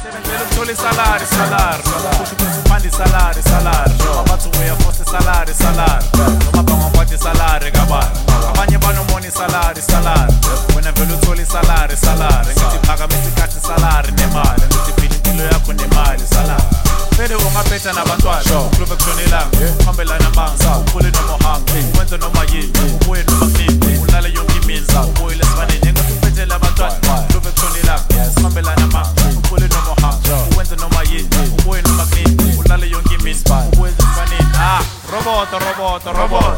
Sebenzela ukuthola isalari kusho ukuthi uphanda isalari noma bathi uyafosta isalari noma bangakwathi isalari kabani abanye banomona isalari wena vele uthola isalari ngithi phakamisa ikhathi isalari nemali ngithi phila impilo yakho nemali isalari vele ungaphetha nabantwana uklube kushonelanga uhambelana amanga uphule noma uhambe wenze noma yini ubuye noma kunini ulale yonke imini ubuye lesifaneni engathi uphethele abantwana uklube kushonelanga uhambelana amanga uphule noma uhambe wenze noma yini ubuye noma kunini ulale yonke imini ubuye lesifaneni roboto